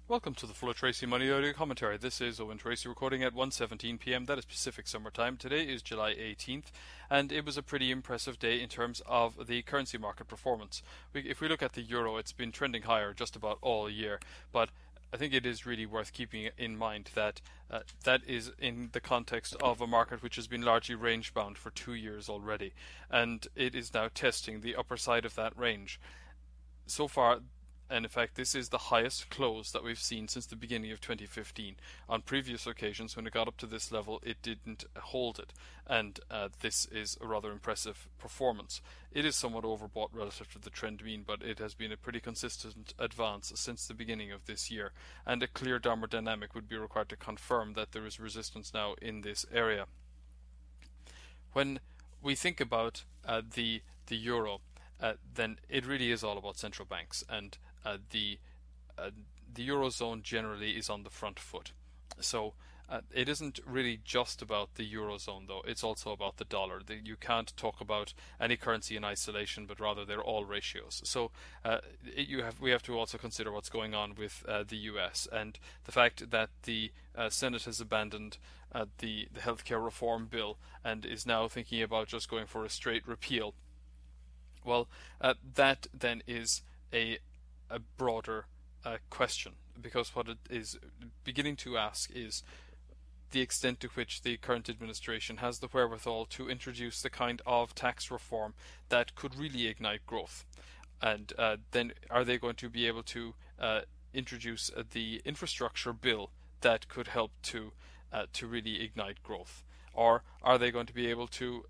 Welcome to the Full of Tracy Money Audio Commentary. This is Owen Tracy recording at 1:17 p.m. That is Pacific Summer Time. Today is July 18th, and it was a pretty impressive day in terms of the currency market performance. If we look at the euro, it's been trending higher just about all year, but I think it is really worth keeping in mind that that is in the context of a market which has been largely range bound for 2 years already, and it is now testing the upper side of that range. So far, and in fact, this is the highest close that we've seen since the beginning of 2015. On previous occasions, when it got up to this level, it didn't hold it, and this is a rather impressive performance. It is somewhat overbought relative to the trend mean, but it has been a pretty consistent advance since the beginning of this year, and a clear downward dynamic would be required to confirm that there is resistance now in this area. When we think about the euro, then it really is all about central banks, and the the eurozone generally is on the front foot. So it isn't really just about the eurozone, though. It's also about the dollar. You can't talk about any currency in isolation, but rather they're all ratios. So we have to also consider what's going on with the U.S. and the fact that the Senate has abandoned the healthcare reform bill and is now thinking about just going for a straight repeal. Well, that then is a broader question, because what it is beginning to ask is the extent to which the current administration has the wherewithal to introduce the kind of tax reform that could really ignite growth. And then are they going to be able to introduce the infrastructure bill that could help to really ignite growth? Or are they going to be able to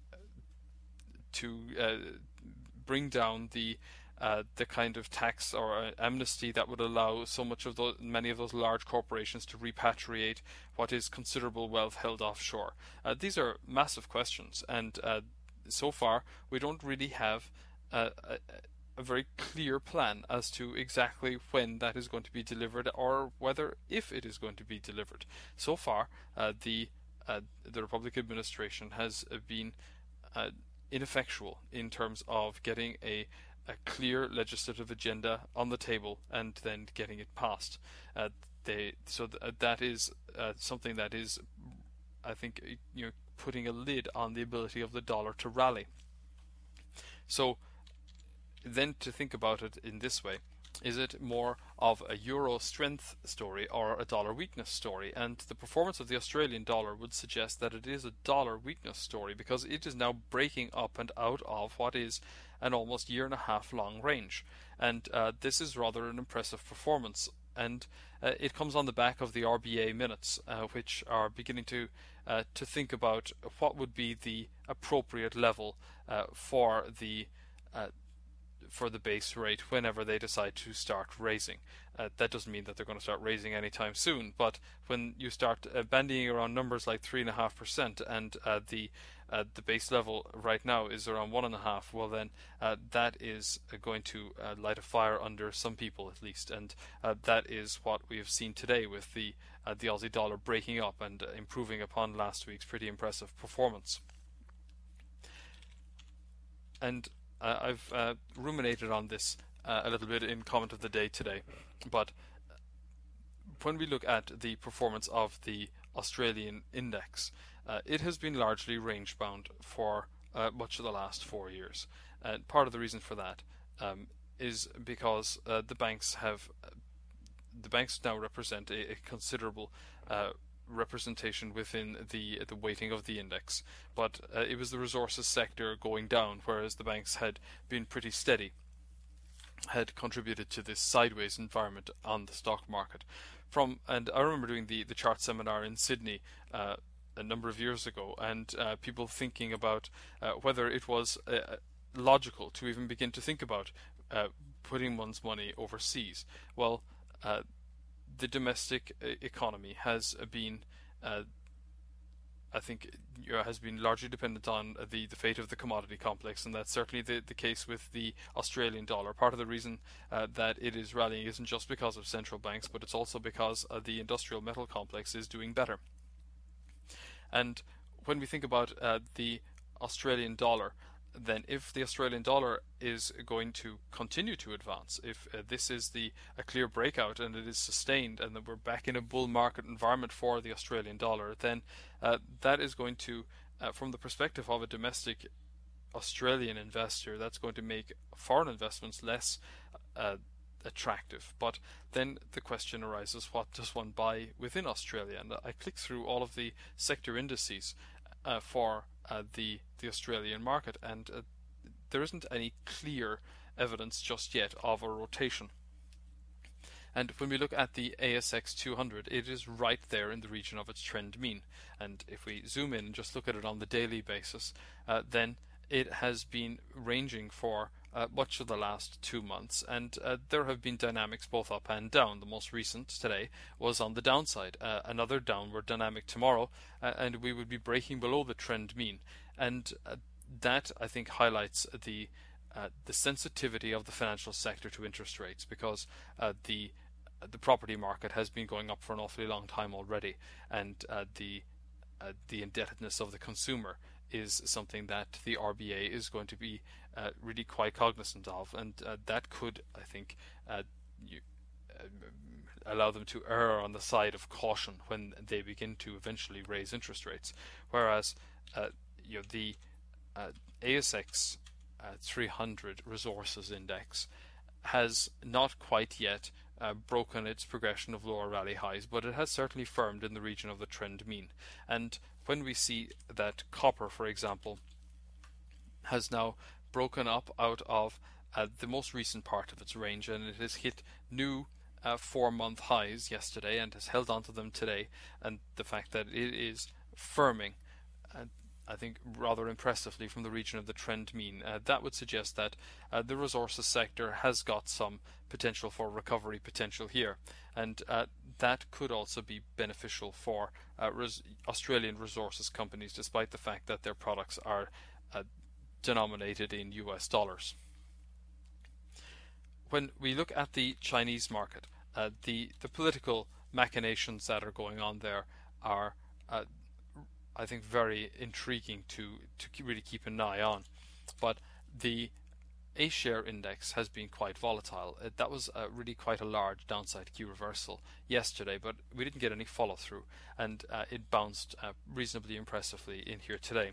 bring down the kind of tax or amnesty that would allow many of those large corporations to repatriate what is considerable wealth held offshore? These are massive questions, and so far we don't really have a very clear plan as to exactly when that is going to be delivered, or whether if it is going to be delivered. So far, the Republican administration has been ineffectual in terms of getting a clear legislative agenda on the table and then getting it passed. That is something that is, I think, putting a lid on the ability of the dollar to rally. So then to think about it in this way, is it more of a euro strength story or a dollar weakness story? And the performance of the Australian dollar would suggest that it is a dollar weakness story, because it is now breaking up and out of what is an almost year and a half long range. And this is rather an impressive performance. And it comes on the back of the RBA minutes, which are beginning to think about what would be the appropriate level for the base rate whenever they decide to start raising. That doesn't mean that they're going to start raising anytime soon, but when you start bandying around numbers like 3.5% and the base level right now is around 1.5%, well then that is going to light a fire under some people at least, and that is what we have seen today with the Aussie dollar breaking up and improving upon last week's pretty impressive performance. And I've ruminated on this a little bit in comment of the day today, but when we look at the performance of the Australian index, it has been largely range bound for much of the last 4 years. And part of the reason for that is because the banks now represent a considerable representation within the weighting of the index, but it was the resources sector going down, whereas the banks had been pretty steady, had contributed to this sideways environment on the stock market. And I remember doing the chart seminar in Sydney a number of years ago, and people thinking about whether it was logical to even begin to think about putting one's money overseas. Well, the domestic economy has been, I think, has been largely dependent on the fate of the commodity complex, and that's certainly the case with the Australian dollar. Part of the reason that it is rallying isn't just because of central banks, but it's also because the industrial metal complex is doing better. And when we think about the Australian dollar, then if the Australian dollar is going to continue to advance, if this is a clear breakout and it is sustained, and that we're back in a bull market environment for the Australian dollar, then that is going to, from the perspective of a domestic Australian investor, that's going to make foreign investments less attractive. But then the question arises, what does one buy within Australia? And I click through all of the sector indices for the Australian market, and there isn't any clear evidence just yet of a rotation. And when we look at the ASX 200, it is right there in the region of its trend mean. And if we zoom in and just look at it on the daily basis, then it has been ranging for much of the last 2 months, and there have been dynamics both up and down. The most recent today was on the downside, another downward dynamic tomorrow, and we would be breaking below the trend mean. And that, I think, highlights the sensitivity of the financial sector to interest rates, because the property market has been going up for an awfully long time already, and the indebtedness of the consumer is something that the RBA is going to be really quite cognizant of, and that could, I think, allow them to err on the side of caution when they begin to eventually raise interest rates. Whereas the ASX 300 Resources Index has not quite yet broken its progression of lower rally highs, but it has certainly firmed in the region of the trend mean. And when we see that copper, for example, has now broken up out of the most recent part of its range, and it has hit new 4-month highs yesterday and has held on to them today, and the fact that it is firming, I think, rather impressively from the region of the trend mean, that would suggest that the resources sector has got some potential for recovery potential here, and that could also be beneficial for Australian resources companies, despite the fact that their products are denominated in US dollars. When we look at the Chinese market, the political machinations that are going on there are I think very intriguing to really keep an eye on. But the A-share index has been quite volatile. That was really quite a large downside key reversal yesterday, but we didn't get any follow through, and it bounced reasonably impressively in here today.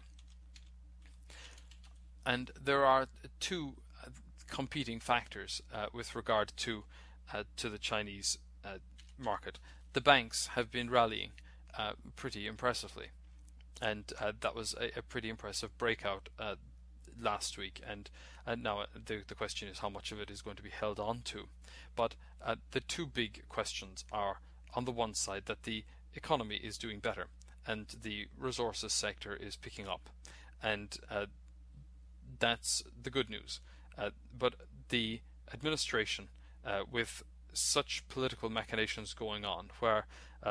And there are two competing factors with regard to the Chinese market. The banks have been rallying pretty impressively, and that was a pretty impressive breakout last week, and now the question is how much of it is going to be held on to. But the two big questions are, on the one side, that the economy is doing better and the resources sector is picking up, and that's the good news. But the administration, with such political machinations going on, where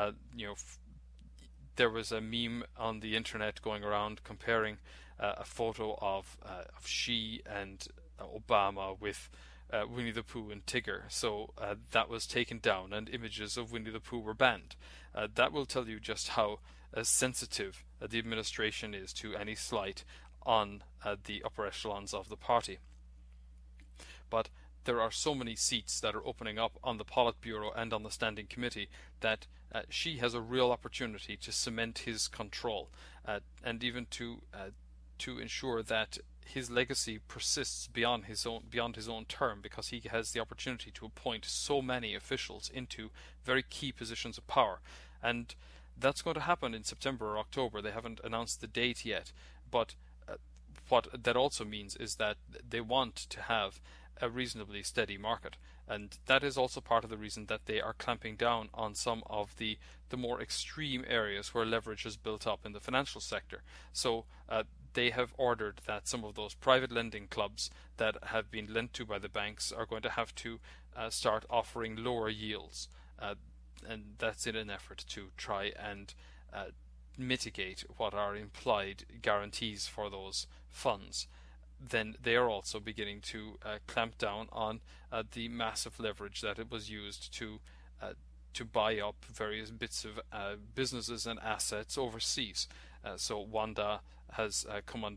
there was a meme on the internet going around comparing a photo of Xi and Obama with Winnie the Pooh and Tigger. So that was taken down, and images of Winnie the Pooh were banned. That will tell you just how sensitive the administration is to any slight on the upper echelons of the party. But there are so many seats that are opening up on the Politburo and on the Standing Committee that Xi has a real opportunity to cement his control, and even to ensure that his legacy persists beyond his own term, because he has the opportunity to appoint so many officials into very key positions of power. And that's going to happen in September or October. They haven't announced the date yet, but what that also means is that they want to have a reasonably steady market, and that is also part of the reason that they are clamping down on some of the more extreme areas where leverage is built up in the financial sector. So they have ordered that some of those private lending clubs that have been lent to by the banks are going to have to start offering lower yields, and that's in an effort to try and mitigate what are implied guarantees for those funds. Then they are also beginning to clamp down on the massive leverage that it was used to buy up various bits of businesses and assets overseas. So Wanda has come under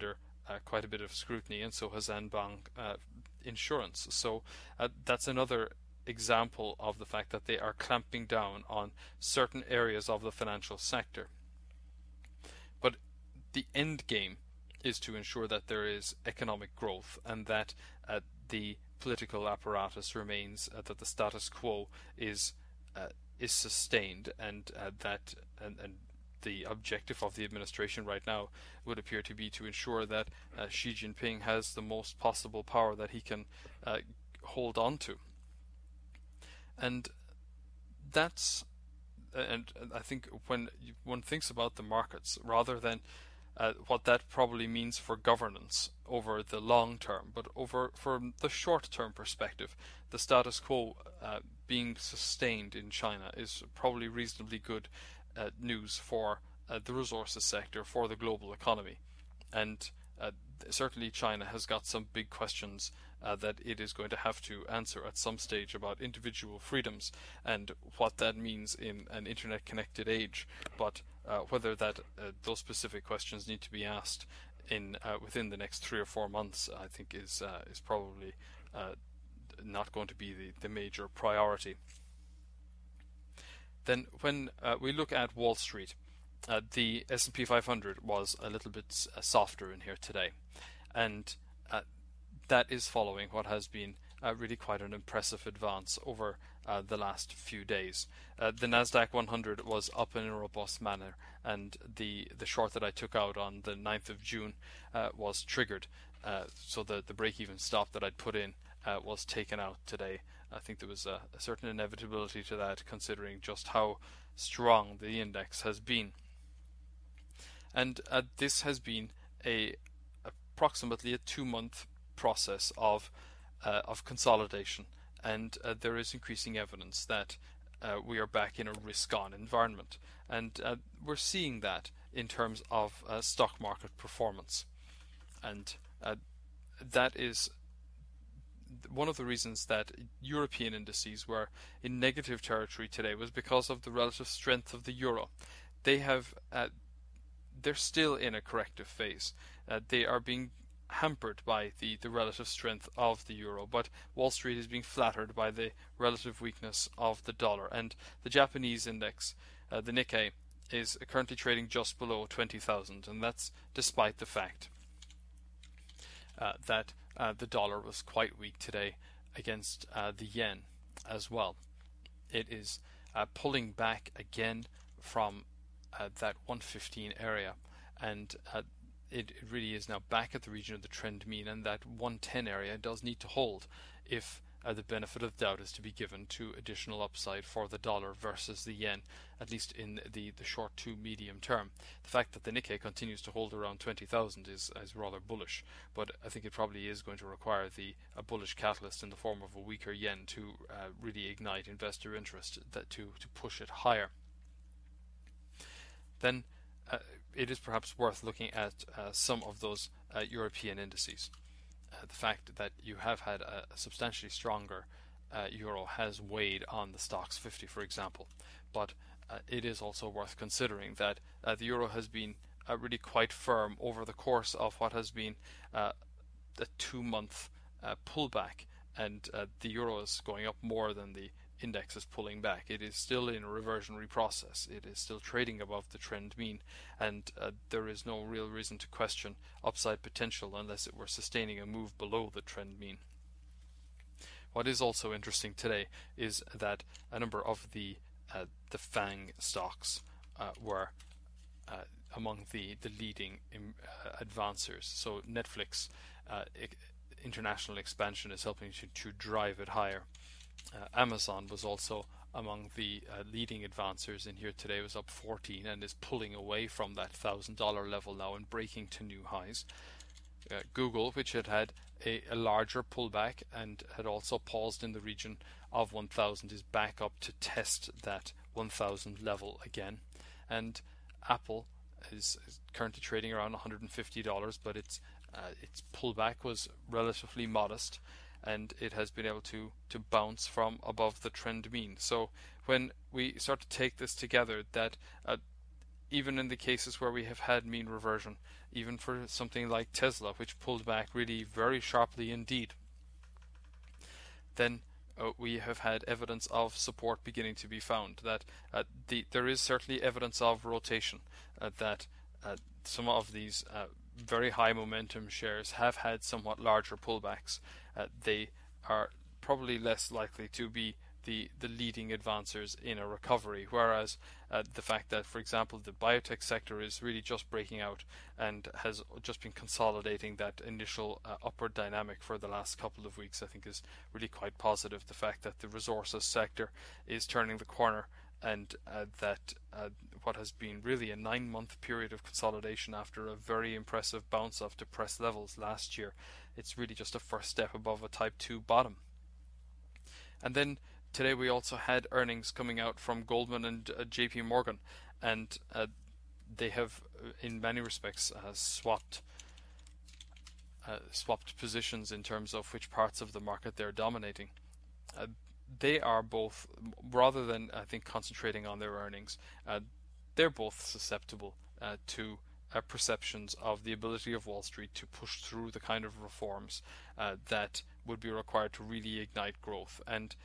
quite a bit of scrutiny, and so has Anbang Insurance. So that's another example of the fact that they are clamping down on certain areas of the financial sector. But the end game is to ensure that there is economic growth and that the political apparatus remains, that the status quo is sustained, and that the objective of the administration right now would appear to be to ensure that Xi Jinping has the most possible power that he can hold on to. And that's, and I think when one thinks about the markets, rather than what that probably means for governance over the long term, but from the short term perspective, the status quo being sustained in China is probably reasonably good news for the resources sector, for the global economy. And certainly China has got some big questions that it is going to have to answer at some stage about individual freedoms and what that means in an internet connected age. But whether that those specific questions need to be asked in within the next 3 or 4 months, I think is probably not going to be the major priority. Then when we look at Wall Street, the S&P 500 was a little bit softer in here today, and that is following what has been really quite an impressive advance over the last few days. The Nasdaq 100 was up in a robust manner, and the short that I took out on the 9th of June was triggered. So the break-even stop that I'd put in was taken out today. I think there was a certain inevitability to that, considering just how strong the index has been. And this has been approximately a 2-month process of consolidation, and there is increasing evidence that we are back in a risk-on environment, and we're seeing that in terms of stock market performance, and that is one of the reasons that European indices were in negative territory today was because of the relative strength of the euro. They're still in a corrective phase. They are being hampered by the relative strength of the euro, but Wall Street is being flattered by the relative weakness of the dollar. And the Japanese index, the Nikkei, is currently trading just below 20,000, and that's despite the fact that the dollar was quite weak today against the yen as well. It is pulling back again from that 115 area, and it really is now back at the region of the trend mean, and that 110 area does need to hold if the benefit of doubt is to be given to additional upside for the dollar versus the yen, at least in the short to medium term. The fact that the Nikkei continues to hold around 20,000 is rather bullish, but I think it probably is going to require a bullish catalyst in the form of a weaker yen to really ignite investor interest, to push it higher. Then it is perhaps worth looking at some of those European indices. The fact that you have had a substantially stronger euro has weighed on the Stoxx 50, for example, but it is also worth considering that the euro has been really quite firm over the course of what has been a 2-month pullback, and the euro is going up more than the index is pulling back. It is still in a reversionary process. It is still trading above the trend mean, and there is no real reason to question upside potential unless it were sustaining a move below the trend mean. What is also interesting today is that a number of the FANG stocks were among the leading advancers. So Netflix international expansion is helping to drive it higher. Amazon was also among the leading advancers in here today. It was up 14 and is pulling away from that $1,000 level now and breaking to new highs. Google, which had a larger pullback and had also paused in the region of 1,000, is back up to test that 1,000 level again. And Apple is currently trading around $150, but its pullback was relatively modest, and it has been able to bounce from above the trend mean. So when we start to take this together, that even in the cases where we have had mean reversion, even for something like Tesla, which pulled back really very sharply indeed, then we have had evidence of support beginning to be found. That there is certainly evidence of rotation, that some of these very high momentum shares have had somewhat larger pullbacks. They are probably less likely to be the leading advancers in a recovery, whereas the fact that, for example, the biotech sector is really just breaking out and has just been consolidating that initial upward dynamic for the last couple of weeks, I think is really quite positive. The fact that the resources sector is turning the corner, and that what has been really a 9-month period of consolidation after a very impressive bounce off depressed levels last year, it's really just a first step above a type 2 bottom. And then today we also had earnings coming out from Goldman and JP Morgan, and they have in many respects swapped positions in terms of which parts of the market they're dominating. They are both, rather than I think concentrating on their earnings, they're both susceptible to perceptions of the ability of Wall Street to push through the kind of reforms that would be required to really ignite growth. And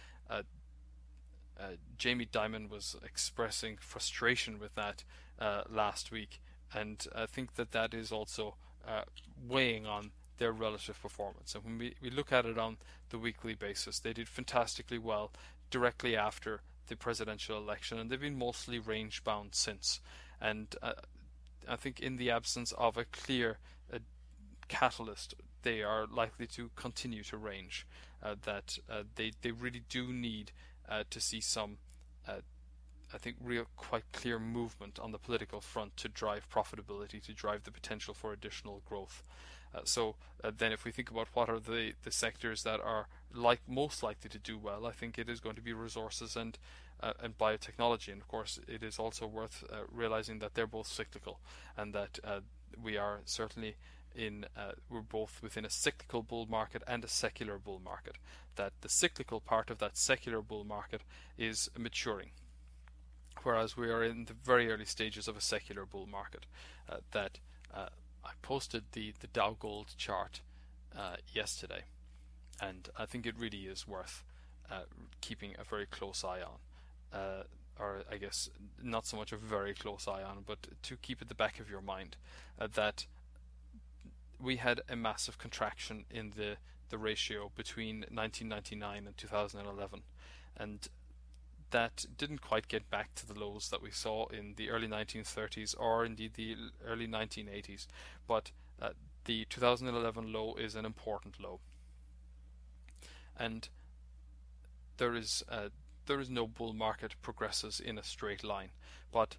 Jamie Dimon was expressing frustration with that last week, and I think that is also weighing on their relative performance. And when we look at it on the weekly basis, they did fantastically well directly after the presidential election, and they've been mostly range bound since. And I think in the absence of a clear catalyst, they are likely to continue to range. They really do need to see some I think real quite clear movement on the political front to drive profitability, to drive the potential for additional growth. So then if we think about what are the sectors that are most likely to do well, I think it is going to be resources and biotechnology. And of course it is also worth realizing that they're both cyclical, and that we are certainly we're both within a cyclical bull market and a secular bull market. That the cyclical part of that secular bull market is maturing, whereas we are in the very early stages of a secular bull market. I posted the Dow Gold chart yesterday, and I think it really is worth keeping a very close eye on, or I guess not so much a very close eye on, but to keep at the back of your mind that we had a massive contraction in the ratio between 1999 and 2011, and that didn't quite get back to the lows that we saw in the early 1930s or indeed the early 1980s, but the 2011 low is an important low, and there is no bull market progresses in a straight line. But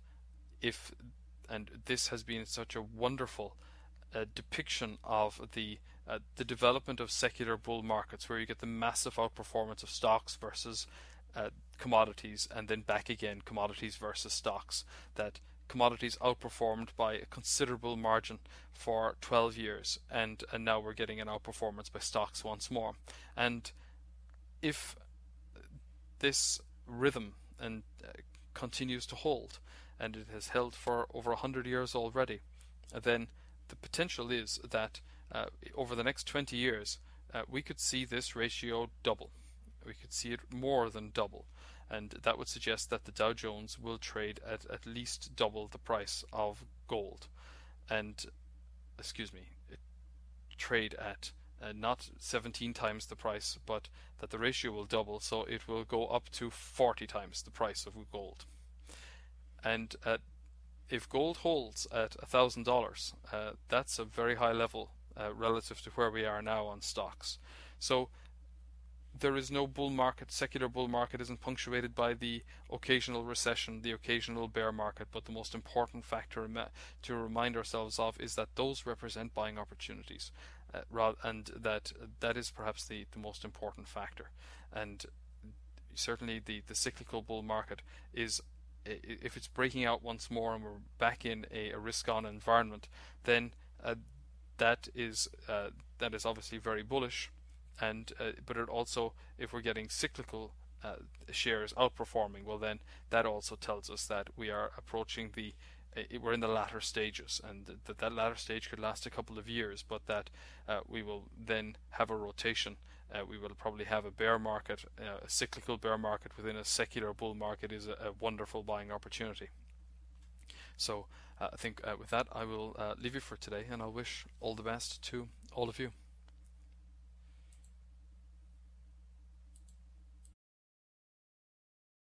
this has been such a wonderful depiction of the development of secular bull markets, where you get the massive outperformance of stocks versus commodities, and then back again commodities versus stocks. That commodities outperformed by a considerable margin for 12 years, and now we're getting an outperformance by stocks once more. And if this rhythm continues to hold, and it has held for over 100 years already, then the potential is that over the next 20 years we could see this ratio double. We could see it more than double, and that would suggest that the Dow Jones will trade at least double the price of gold, and trade at not 17 times the price, but that the ratio will double, so it will go up to 40 times the price of gold. And if gold holds at $1,000, that's a very high level relative to where we are now on stocks. So there is no bull market. Secular bull market isn't punctuated by the occasional recession, the occasional bear market, but the most important factor to remind ourselves of is that those represent buying opportunities, and that is perhaps the most important factor. And certainly the cyclical bull market is, if it's breaking out once more and we're back in a risk-on environment, then that is obviously very bullish. And but it also, if we're getting cyclical shares outperforming, well then that also tells us that we are approaching the we're in the latter stages, and that latter stage could last a couple of years, but that we will then have a rotation. We will probably have a bear market, a cyclical bear market within a secular bull market is a wonderful buying opportunity. So I think with that I will leave you for today, and I'll wish all the best to all of you.